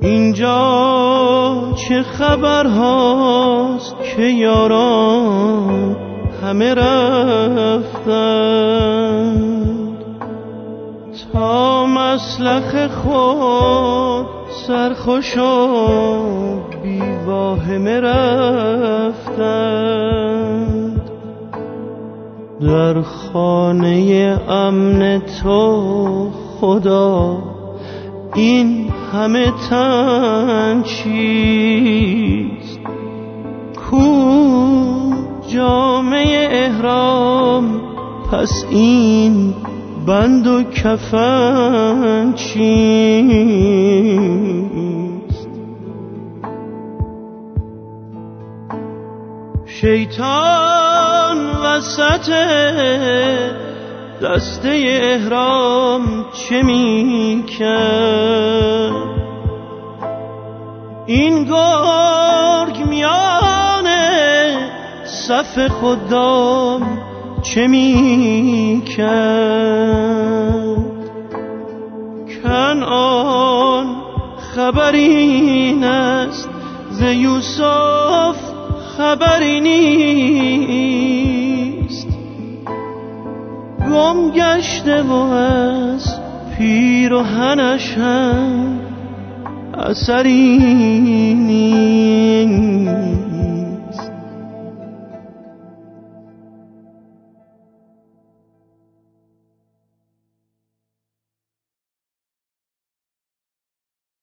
اینجا چه خبر هاست که یاران همه رفتند، تا مسلخ خود سرخوش و بی واهمه رفتند. در خانه امن تو خدا این همه تن چیست؟ کو جامه احرام، پس این بند و کفن چیست؟ شیطان وسط دسته احرام چه می کرد؟ این گرگ میان صف خدام چه می کرد؟ کنعان خبری است ز یوسف خبری نیست، گم گشته و از پیراهنش هم اثری نیست.